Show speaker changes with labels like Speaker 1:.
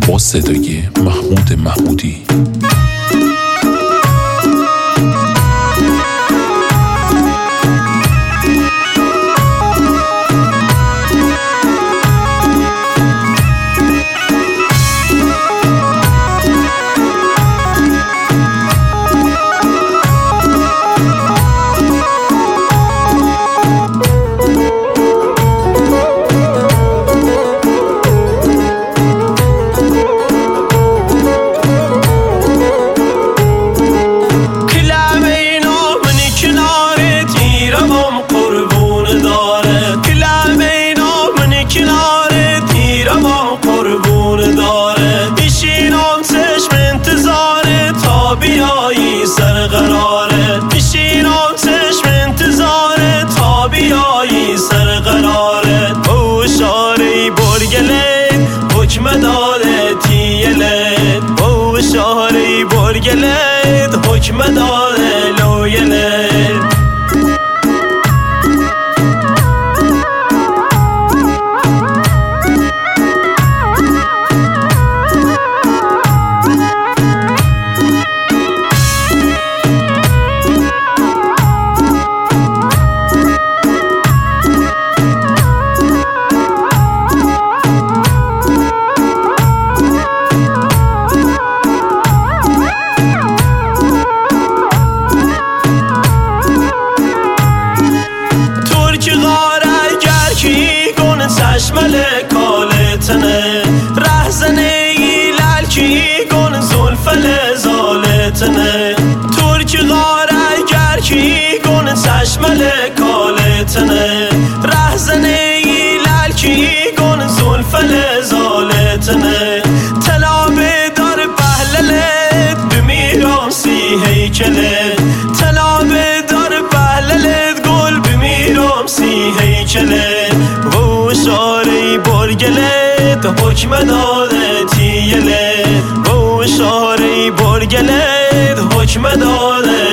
Speaker 1: با صدای محمود محمودی.
Speaker 2: بیایی سر قراره میشینم چشم انتظاره تا بیایی سر قراره او شاری برگلید حکم داده تیلید او شاری برگلید حکم داده لویلید چشمل کالتنه رهزنه لالکی گون زلفل زالتنه ترک غاره گرکی گون چشمل کالتنه رهزنه لالکی گون زلفل زالتنه تلابه دار پهللت بمیرم سی هیکله تلابه دار پهللت گل بمیرم سی هیکله شاری برگلت حکم داده تیله او شاری برگلت حکم داده